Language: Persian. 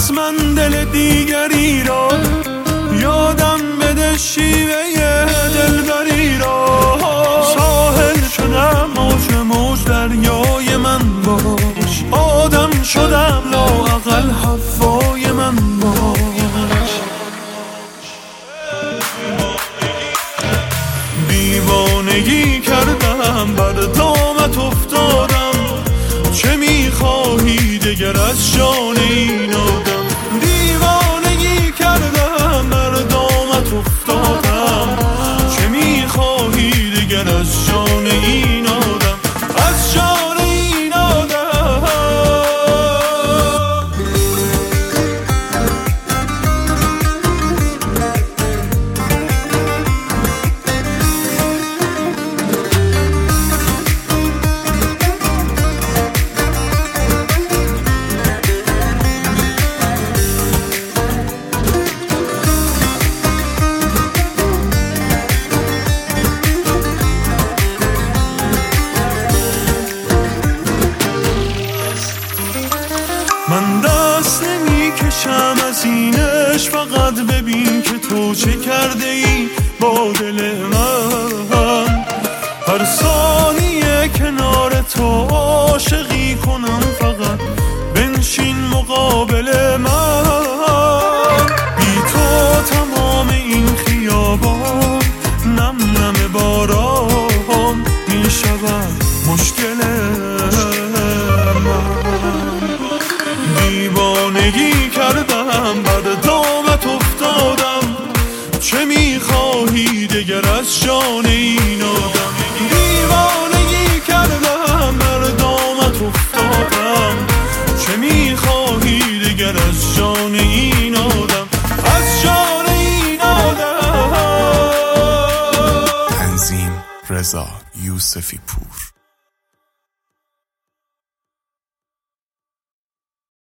پس من دل دیگری را یادم بده، شیوه دلبری را. ساحل شدم موج موج دریای من باش، آدم شدم لااقل هوای من باش. دیوانگی کردم بر دامت افتادم، چه میخواهی دگر از جان این آدم؟ دیوانگی کردم بر دامت افتادم، چه میخواهی دگر از جان این آدم؟ از جان این آدم. من دست نمی کشم از اینش، فقط ببین که تو چه کرده ای با دل من. هر ثانیه کنار تو عاشقی کنم، فقط بنشین مقابل من. بی تو تمام این خیابان نم نم باران می شود مشکل من. دیوانگی کردم بر دامت افتادم، چه میخواهی دگر از جان این آدم؟ دیوانگی کردم بر دامت افتادم، چه میخواهی دگر از جان این آدم؟ از جان این آدم. تنظیم رضا یوسفی پور.